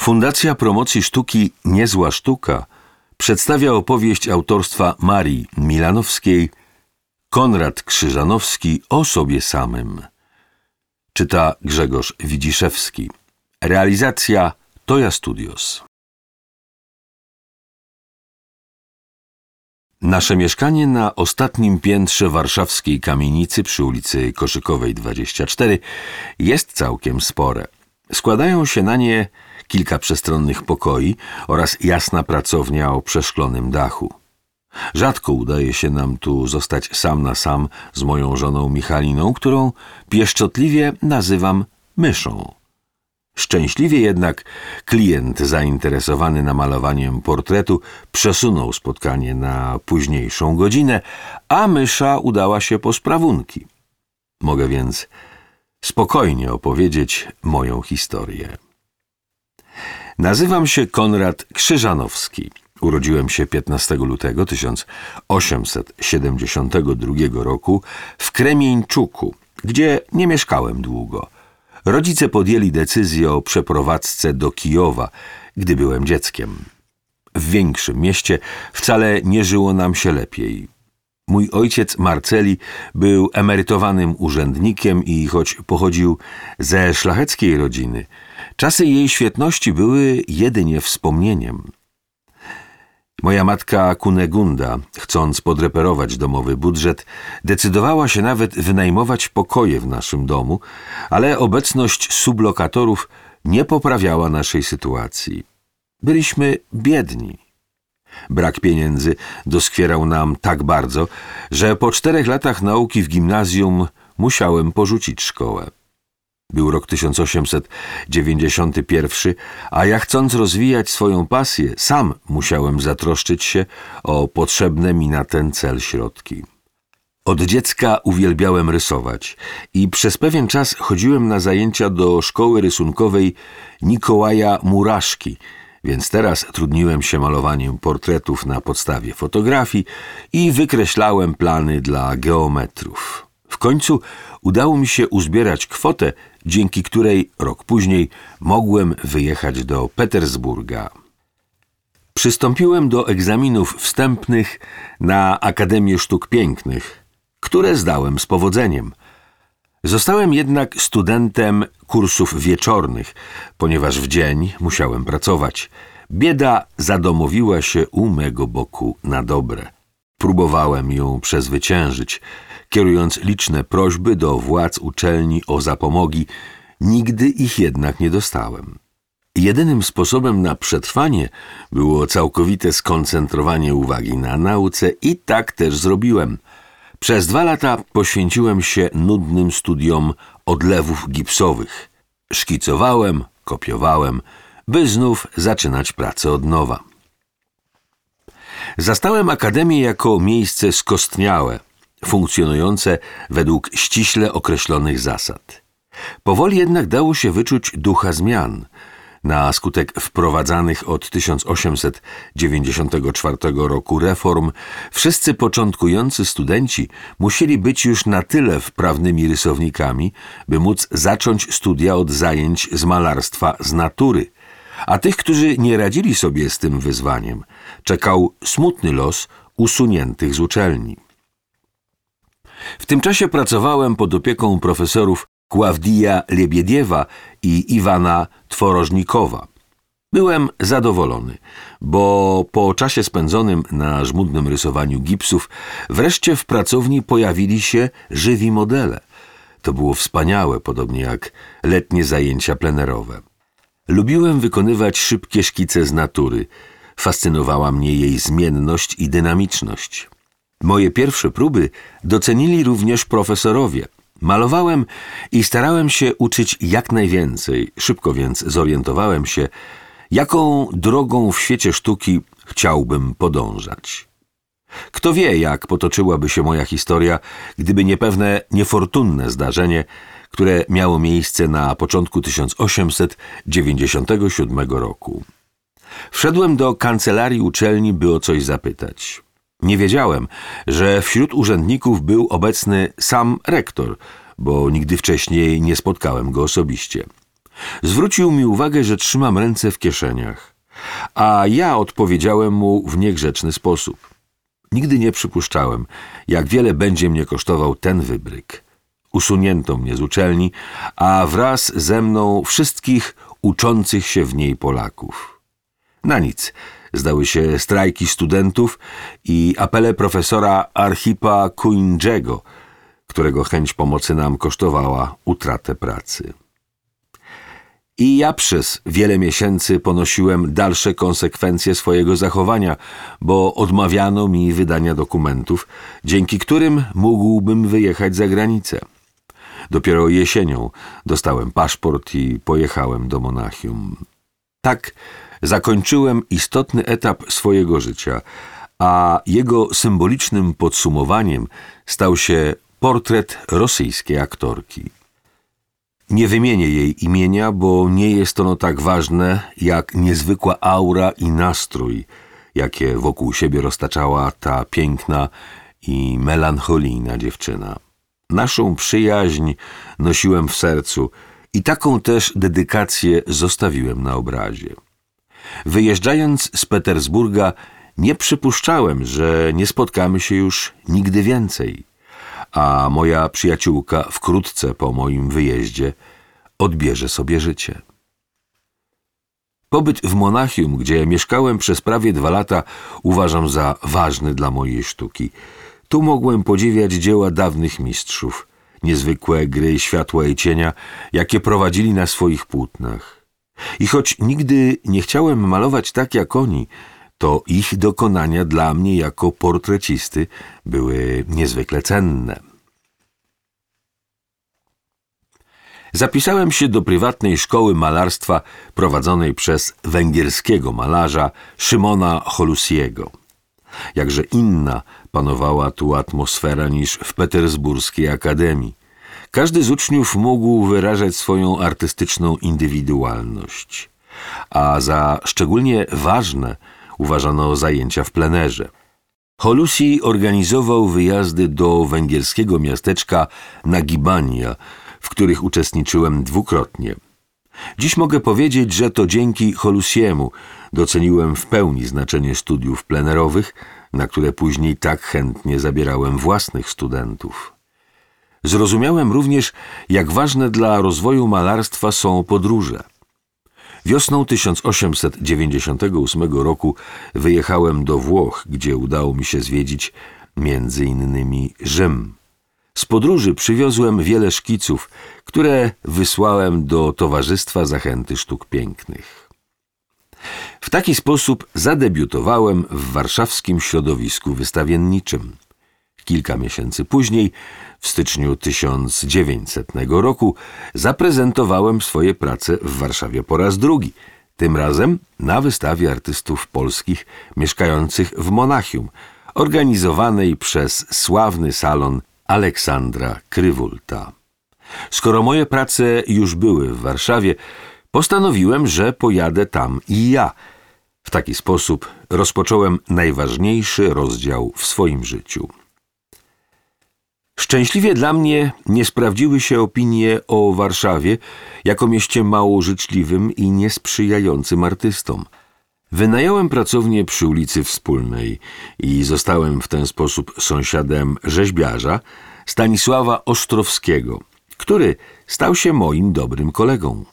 Fundacja Promocji Sztuki Niezła Sztuka przedstawia opowieść autorstwa Marii Milanowskiej Konrad Krzyżanowski o sobie samym. Czyta Grzegorz Widziszewski. Realizacja Toja Studios. Nasze mieszkanie na ostatnim piętrze warszawskiej kamienicy przy ulicy Koszykowej 24 jest całkiem spore. Składają się na nie kilka przestronnych pokoi oraz jasna pracownia o przeszklonym dachu. Rzadko udaje się nam tu zostać sam na sam z moją żoną Michaliną, którą pieszczotliwie nazywam myszą. Szczęśliwie jednak klient zainteresowany namalowaniem portretu przesunął spotkanie na późniejszą godzinę, a mysza udała się po sprawunki. Mogę więc spokojnie opowiedzieć moją historię. Nazywam się Konrad Krzyżanowski. Urodziłem się 15 lutego 1872 roku w Kremieńczuku, gdzie nie mieszkałem długo. Rodzice podjęli decyzję o przeprowadzce do Kijowa, gdy byłem dzieckiem. W większym mieście wcale nie żyło nam się lepiej. Mój ojciec Marceli był emerytowanym urzędnikiem i choć pochodził ze szlacheckiej rodziny, czasy jej świetności były jedynie wspomnieniem. Moja matka Kunegunda, chcąc podreperować domowy budżet, decydowała się nawet wynajmować pokoje w naszym domu, ale obecność sublokatorów nie poprawiała naszej sytuacji. Byliśmy biedni. Brak pieniędzy doskwierał nam tak bardzo, że po 4 latach nauki w gimnazjum musiałem porzucić szkołę. Był rok 1891, a ja chcąc rozwijać swoją pasję, sam musiałem zatroszczyć się o potrzebne mi na ten cel środki. Od dziecka uwielbiałem rysować i przez pewien czas chodziłem na zajęcia do szkoły rysunkowej Nikołaja Muraszki, więc teraz trudniłem się malowaniem portretów na podstawie fotografii i wykreślałem plany dla geometrów. W końcu udało mi się uzbierać kwotę, dzięki której rok później mogłem wyjechać do Petersburga. Przystąpiłem do egzaminów wstępnych na Akademię Sztuk Pięknych, które zdałem z powodzeniem. Zostałem jednak studentem kursów wieczornych, ponieważ w dzień musiałem pracować. Bieda zadomowiła się u mego boku na dobre. Próbowałem ją przezwyciężyć, kierując liczne prośby do władz uczelni o zapomogi. Nigdy ich jednak nie dostałem. Jedynym sposobem na przetrwanie było całkowite skoncentrowanie uwagi na nauce i tak też zrobiłem. Przez 2 lata poświęciłem się nudnym studiom odlewów gipsowych. Szkicowałem, kopiowałem, by znów zaczynać pracę od nowa. Zastałem akademię jako miejsce skostniałe, funkcjonujące według ściśle określonych zasad. Powoli jednak dało się wyczuć ducha zmian. Na skutek wprowadzanych od 1894 roku reform wszyscy początkujący studenci musieli być już na tyle wprawnymi rysownikami, by móc zacząć studia od zajęć z malarstwa z natury, a tych, którzy nie radzili sobie z tym wyzwaniem, czekał smutny los usuniętych z uczelni. W tym czasie pracowałem pod opieką profesorów Kławdija Lebiediewa i Iwana Tworożnikowa. Byłem zadowolony, bo po czasie spędzonym na żmudnym rysowaniu gipsów wreszcie w pracowni pojawili się żywi modele. To było wspaniałe, podobnie jak letnie zajęcia plenerowe. Lubiłem wykonywać szybkie szkice z natury. Fascynowała mnie jej zmienność i dynamiczność. Moje pierwsze próby docenili również profesorowie. Malowałem i starałem się uczyć jak najwięcej. Szybko więc zorientowałem się, jaką drogą w świecie sztuki chciałbym podążać. Kto wie, jak potoczyłaby się moja historia, gdyby nie pewne niefortunne zdarzenie, które miało miejsce na początku 1897 roku. Wszedłem do kancelarii uczelni, by o coś zapytać. Nie wiedziałem, że wśród urzędników był obecny sam rektor, bo nigdy wcześniej nie spotkałem go osobiście. Zwrócił mi uwagę, że trzymam ręce w kieszeniach, a ja odpowiedziałem mu w niegrzeczny sposób. Nigdy nie przypuszczałem, jak wiele będzie mnie kosztował ten wybryk. Usunięto mnie z uczelni, a wraz ze mną wszystkich uczących się w niej Polaków. Na nic zdały się strajki studentów i apele profesora Archipa Kuindżego, którego chęć pomocy nam kosztowała utratę pracy. I ja przez wiele miesięcy ponosiłem dalsze konsekwencje swojego zachowania, bo odmawiano mi wydania dokumentów, dzięki którym mógłbym wyjechać za granicę. Dopiero jesienią dostałem paszport i pojechałem do Monachium. Tak zakończyłem istotny etap swojego życia, a jego symbolicznym podsumowaniem stał się portret rosyjskiej aktorki. Nie wymienię jej imienia, bo nie jest ono tak ważne jak niezwykła aura i nastrój, jakie wokół siebie roztaczała ta piękna i melancholijna dziewczyna. Naszą przyjaźń nosiłem w sercu i taką też dedykację zostawiłem na obrazie. Wyjeżdżając z Petersburga, nie przypuszczałem, że nie spotkamy się już nigdy więcej, a moja przyjaciółka wkrótce po moim wyjeździe odbierze sobie życie. Pobyt w Monachium, gdzie mieszkałem przez prawie 2 lata, uważam za ważny dla mojej sztuki. Tu mogłem podziwiać dzieła dawnych mistrzów, niezwykłe gry światła i cienia, jakie prowadzili na swoich płótnach. I choć nigdy nie chciałem malować tak jak oni, to ich dokonania dla mnie jako portrecisty były niezwykle cenne. Zapisałem się do prywatnej szkoły malarstwa prowadzonej przez węgierskiego malarza Szymona Holusiego. Jakże inna panowała tu atmosfera niż w petersburskiej akademii. Każdy z uczniów mógł wyrażać swoją artystyczną indywidualność, a za szczególnie ważne uważano zajęcia w plenerze. Holusi organizował wyjazdy do węgierskiego miasteczka Nagibania, w których uczestniczyłem 2-krotnie. Dziś mogę powiedzieć, że to dzięki Holusiemu doceniłem w pełni znaczenie studiów plenerowych, na które później tak chętnie zabierałem własnych studentów. Zrozumiałem również, jak ważne dla rozwoju malarstwa są podróże. Wiosną 1898 roku wyjechałem do Włoch, gdzie udało mi się zwiedzić m.in. Rzym. Z podróży przywiozłem wiele szkiców, które wysłałem do Towarzystwa Zachęty Sztuk Pięknych. W taki sposób zadebiutowałem w warszawskim środowisku wystawienniczym. Kilka miesięcy później, w styczniu 1900 roku, zaprezentowałem swoje prace w Warszawie po raz drugi, tym razem na wystawie artystów polskich mieszkających w Monachium, organizowanej przez sławny salon Aleksandra Krywulta. Skoro moje prace już były w Warszawie, postanowiłem, że pojadę tam i ja. W taki sposób rozpocząłem najważniejszy rozdział w swoim życiu. Szczęśliwie dla mnie nie sprawdziły się opinie o Warszawie jako mieście mało życzliwym i niesprzyjającym artystom. Wynająłem pracownię przy ulicy Wspólnej i zostałem w ten sposób sąsiadem rzeźbiarza Stanisława Ostrowskiego, który stał się moim dobrym kolegą.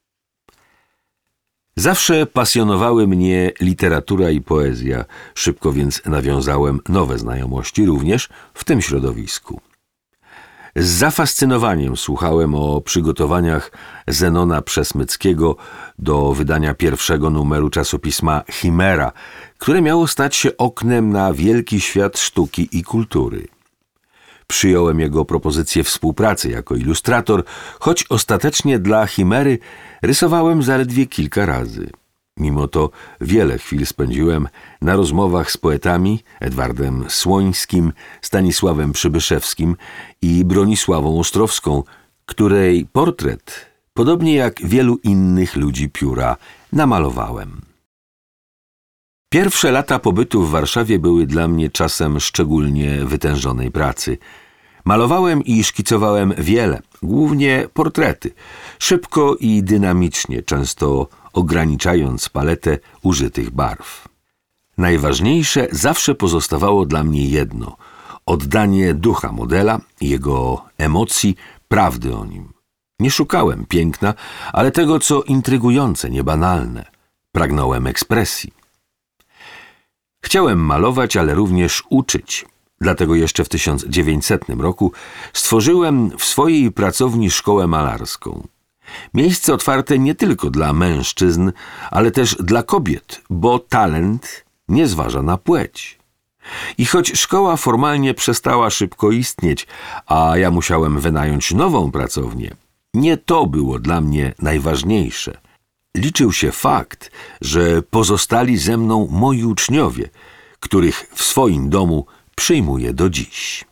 Zawsze pasjonowały mnie literatura i poezja, szybko więc nawiązałem nowe znajomości również w tym środowisku. Z zafascynowaniem słuchałem o przygotowaniach Zenona Przesmyckiego do wydania pierwszego numeru czasopisma Chimera, które miało stać się oknem na wielki świat sztuki i kultury. Przyjąłem jego propozycję współpracy jako ilustrator, choć ostatecznie dla Chimery rysowałem zaledwie kilka razy. Mimo to wiele chwil spędziłem na rozmowach z poetami Edwardem Słońskim, Stanisławem Przybyszewskim i Bronisławą Ostrowską, której portret, podobnie jak wielu innych ludzi pióra, namalowałem. Pierwsze lata pobytu w Warszawie były dla mnie czasem szczególnie wytężonej pracy. Malowałem i szkicowałem wiele, głównie portrety, szybko i dynamicznie, często ograniczając paletę użytych barw. Najważniejsze zawsze pozostawało dla mnie jedno – oddanie ducha modela, jego emocji, prawdy o nim. Nie szukałem piękna, ale tego, co intrygujące, niebanalne. Pragnąłem ekspresji. Chciałem malować, ale również uczyć. Dlatego jeszcze w 1900 roku stworzyłem w swojej pracowni szkołę malarską. Miejsce otwarte nie tylko dla mężczyzn, ale też dla kobiet, bo talent nie zważa na płeć. I choć szkoła formalnie przestała szybko istnieć, a ja musiałem wynająć nową pracownię, nie to było dla mnie najważniejsze. Liczył się fakt, że pozostali ze mną moi uczniowie, których w swoim domu przyjmuję do dziś.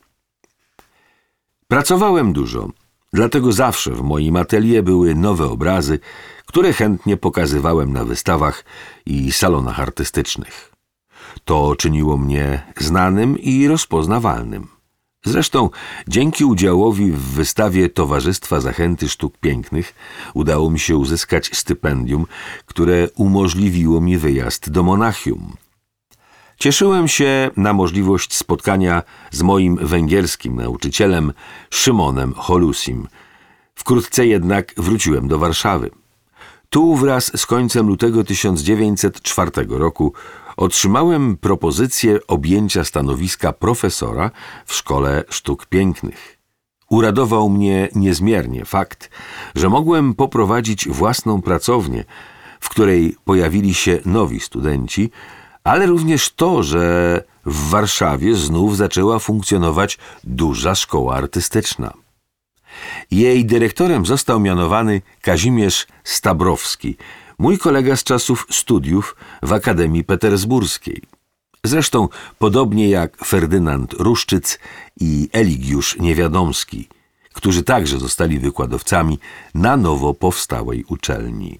Pracowałem dużo, dlatego zawsze w moim atelier były nowe obrazy, które chętnie pokazywałem na wystawach i salonach artystycznych. To czyniło mnie znanym i rozpoznawalnym. Zresztą dzięki udziałowi w wystawie Towarzystwa Zachęty Sztuk Pięknych udało mi się uzyskać stypendium, które umożliwiło mi wyjazd do Monachium. Cieszyłem się na możliwość spotkania z moim węgierskim nauczycielem Szymonem Holusim. Wkrótce jednak wróciłem do Warszawy. Tu wraz z końcem lutego 1904 roku otrzymałem propozycję objęcia stanowiska profesora w Szkole Sztuk Pięknych. Uradował mnie niezmiernie fakt, że mogłem poprowadzić własną pracownię, w której pojawili się nowi studenci, ale również to, że w Warszawie znów zaczęła funkcjonować duża szkoła artystyczna. Jej dyrektorem został mianowany Kazimierz Stabrowski, mój kolega z czasów studiów w Akademii Petersburskiej. Zresztą podobnie jak Ferdynand Ruszczyc i Eligiusz Niewiadomski, którzy także zostali wykładowcami na nowo powstałej uczelni.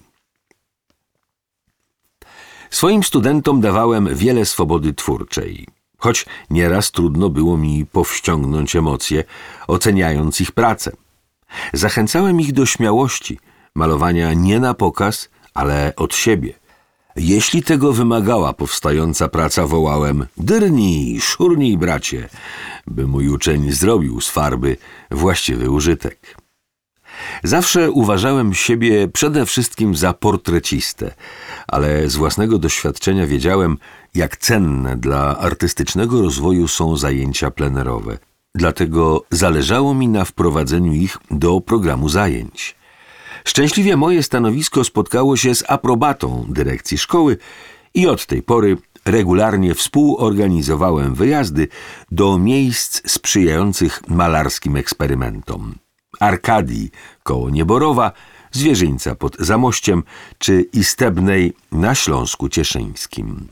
Swoim studentom dawałem wiele swobody twórczej, choć nieraz trudno było mi powściągnąć emocje, oceniając ich pracę. Zachęcałem ich do śmiałości, malowania nie na pokaz, ale od siebie. Jeśli tego wymagała powstająca praca, wołałem: dyrnij, szurnij, bracie, by mój uczeń zrobił z farby właściwy użytek. Zawsze uważałem siebie przede wszystkim za portrecistę, ale z własnego doświadczenia wiedziałem, jak cenne dla artystycznego rozwoju są zajęcia plenerowe. Dlatego zależało mi na wprowadzeniu ich do programu zajęć. Szczęśliwie moje stanowisko spotkało się z aprobatą dyrekcji szkoły i od tej pory regularnie współorganizowałem wyjazdy do miejsc sprzyjających malarskim eksperymentom. Arkadii koło Nieborowa, Zwierzyńca pod Zamościem czy Istebnej na Śląsku Cieszyńskim.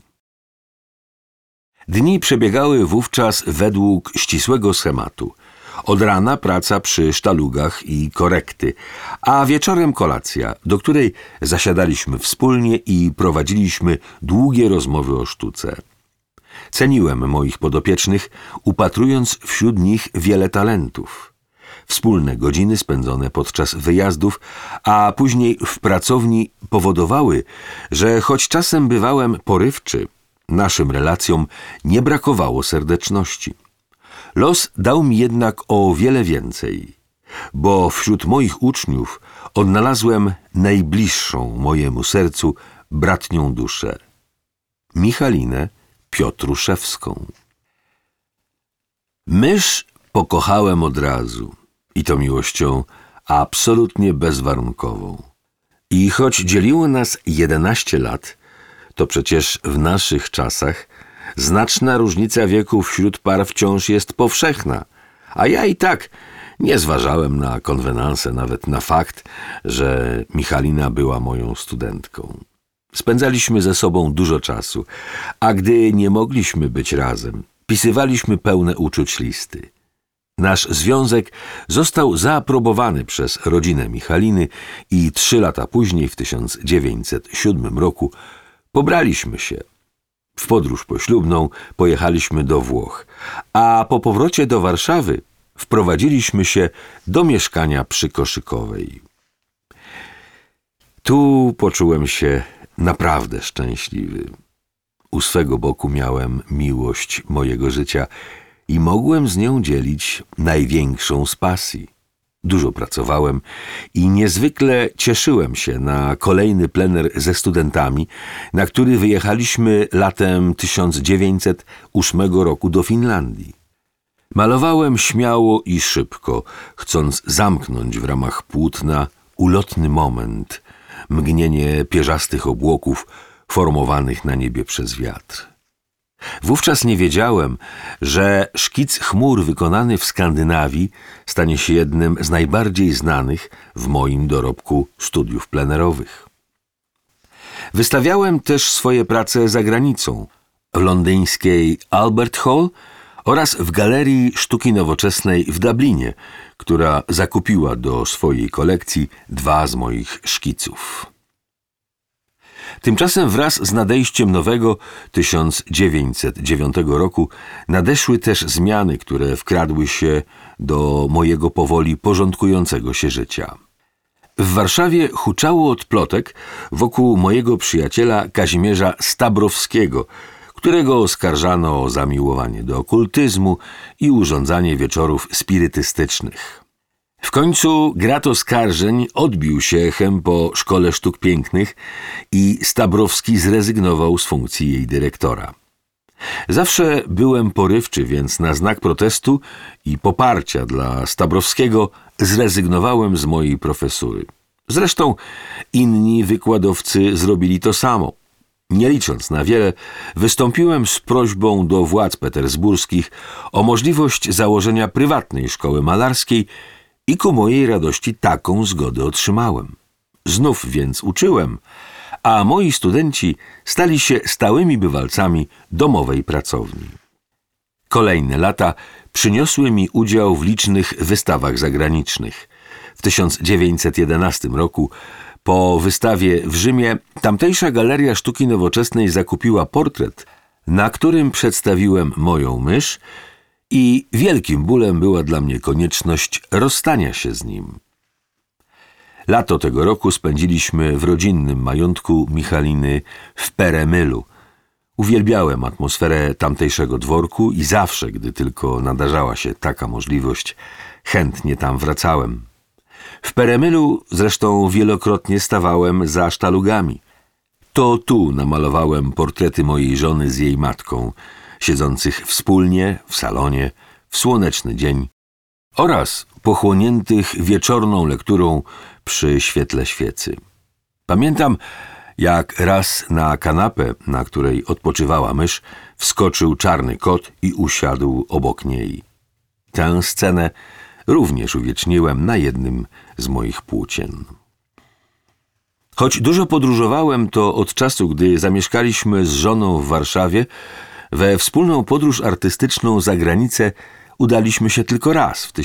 Dni przebiegały wówczas według ścisłego schematu. Od rana praca przy sztalugach i korekty, a wieczorem kolacja, do której zasiadaliśmy wspólnie i prowadziliśmy długie rozmowy o sztuce. Ceniłem moich podopiecznych, upatrując wśród nich wiele talentów. Wspólne godziny spędzone podczas wyjazdów, a później w pracowni powodowały, że choć czasem bywałem porywczy, naszym relacjom nie brakowało serdeczności. Los dał mi jednak o wiele więcej, bo wśród moich uczniów odnalazłem najbliższą mojemu sercu bratnią duszę – Michalinę Piotruszewską. Mysz pokochałem od razu i to miłością absolutnie bezwarunkową. I choć dzieliło nas 11 lat, to przecież w naszych czasach znaczna różnica wieku wśród par wciąż jest powszechna, a ja i tak nie zważałem na konwenanse, nawet na fakt, że Michalina była moją studentką. Spędzaliśmy ze sobą dużo czasu, a gdy nie mogliśmy być razem, pisywaliśmy pełne uczuć listy. Nasz związek został zaaprobowany przez rodzinę Michaliny i 3 lata później, w 1907 roku, pobraliśmy się. W podróż poślubną pojechaliśmy do Włoch, a po powrocie do Warszawy wprowadziliśmy się do mieszkania przy Koszykowej. Tu poczułem się naprawdę szczęśliwy. U swego boku miałem miłość mojego życia i mogłem z nią dzielić największą z pasji. Dużo pracowałem i niezwykle cieszyłem się na kolejny plener ze studentami, na który wyjechaliśmy latem 1908 roku do Finlandii. Malowałem śmiało i szybko, chcąc zamknąć w ramach płótna ulotny moment, mgnienie pierzastych obłoków formowanych na niebie przez wiatr. Wówczas nie wiedziałem, że szkic chmur wykonany w Skandynawii stanie się jednym z najbardziej znanych w moim dorobku studiów plenerowych. Wystawiałem też swoje prace za granicą, w londyńskiej Albert Hall oraz w Galerii Sztuki Nowoczesnej w Dublinie, która zakupiła do swojej kolekcji 2 z moich szkiców. Tymczasem wraz z nadejściem nowego 1909 roku nadeszły też zmiany, które wkradły się do mojego powoli porządkującego się życia. W Warszawie huczało od plotek wokół mojego przyjaciela Kazimierza Stabrowskiego, którego oskarżano o zamiłowanie do okultyzmu i urządzanie wieczorów spirytystycznych. W końcu grat oskarżeń odbił się echem po Szkole Sztuk Pięknych i Stabrowski zrezygnował z funkcji jej dyrektora. Zawsze byłem porywczy, więc na znak protestu i poparcia dla Stabrowskiego zrezygnowałem z mojej profesury. Zresztą inni wykładowcy zrobili to samo. Nie licząc na wiele, wystąpiłem z prośbą do władz petersburskich o możliwość założenia prywatnej szkoły malarskiej i ku mojej radości taką zgodę otrzymałem. Znów więc uczyłem, a moi studenci stali się stałymi bywalcami domowej pracowni. Kolejne lata przyniosły mi udział w licznych wystawach zagranicznych. W 1911 roku po wystawie w Rzymie tamtejsza Galeria Sztuki Nowoczesnej zakupiła portret, na którym przedstawiłem moją mysz i wielkim bólem była dla mnie konieczność rozstania się z nim. Lato tego roku spędziliśmy w rodzinnym majątku Michaliny w Peremylu. Uwielbiałem atmosferę tamtejszego dworku i zawsze, gdy tylko nadarzała się taka możliwość, chętnie tam wracałem. W Peremylu zresztą wielokrotnie stawałem za sztalugami. To tu namalowałem portrety mojej żony z jej matką, siedzących wspólnie w salonie w słoneczny dzień oraz pochłoniętych wieczorną lekturą przy świetle świecy. Pamiętam, jak raz na kanapę, na której odpoczywała mysz, wskoczył czarny kot i usiadł obok niej. Tę scenę również uwieczniłem na jednym z moich płócien. Choć dużo podróżowałem, to od czasu, gdy zamieszkaliśmy z żoną w Warszawie, we wspólną podróż artystyczną za granicę udaliśmy się tylko raz w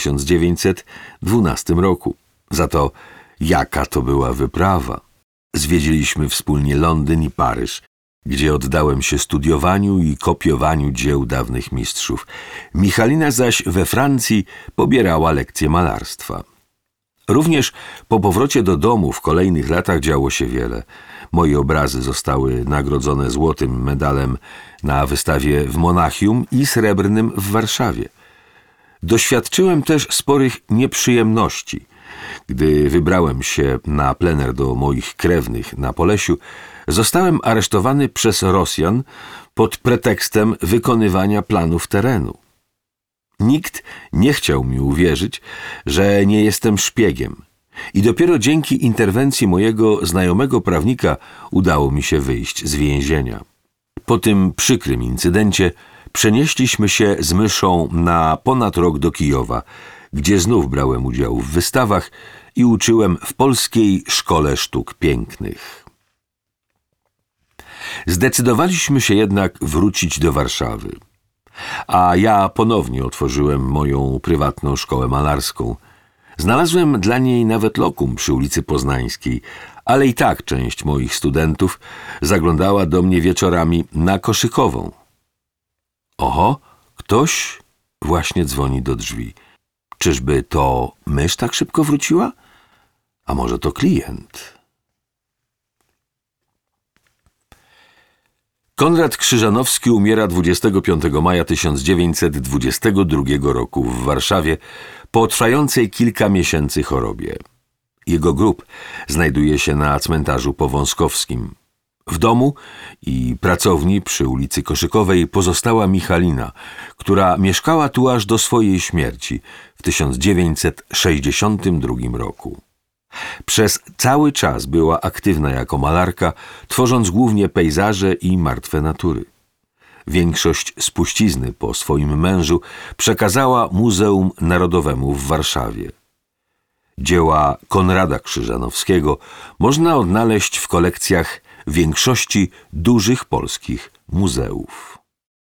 1912 roku. Za to jaka to była wyprawa! Zwiedziliśmy wspólnie Londyn i Paryż, gdzie oddałem się studiowaniu i kopiowaniu dzieł dawnych mistrzów. Michalina zaś we Francji pobierała lekcje malarstwa. Również po powrocie do domu w kolejnych latach działo się wiele. Moje obrazy zostały nagrodzone złotym medalem na wystawie w Monachium i srebrnym w Warszawie. Doświadczyłem też sporych nieprzyjemności. Gdy wybrałem się na plener do moich krewnych na Polesiu, zostałem aresztowany przez Rosjan pod pretekstem wykonywania planów terenu. Nikt nie chciał mi uwierzyć, że nie jestem szpiegiem i dopiero dzięki interwencji mojego znajomego prawnika udało mi się wyjść z więzienia. Po tym przykrym incydencie przenieśliśmy się z myszą na ponad rok do Kijowa, gdzie znów brałem udział w wystawach i uczyłem w Polskiej Szkole Sztuk Pięknych. Zdecydowaliśmy się jednak wrócić do Warszawy, a ja ponownie otworzyłem moją prywatną szkołę malarską. Znalazłem dla niej nawet lokum przy ulicy Poznańskiej, ale i tak część moich studentów zaglądała do mnie wieczorami na Koszykową. Oho, ktoś właśnie dzwoni do drzwi. Czyżby to mysz tak szybko wróciła? A może to klient? Konrad Krzyżanowski umiera 25 maja 1922 roku w Warszawie po trwającej kilka miesięcy chorobie. Jego grób znajduje się na cmentarzu powązkowskim. W domu i pracowni przy ulicy Koszykowej pozostała Michalina, która mieszkała tu aż do swojej śmierci w 1962 roku. Przez cały czas była aktywna jako malarka, tworząc głównie pejzaże i martwe natury. Większość spuścizny po swoim mężu przekazała Muzeum Narodowemu w Warszawie. Dzieła Konrada Krzyżanowskiego można odnaleźć w kolekcjach większości dużych polskich muzeów.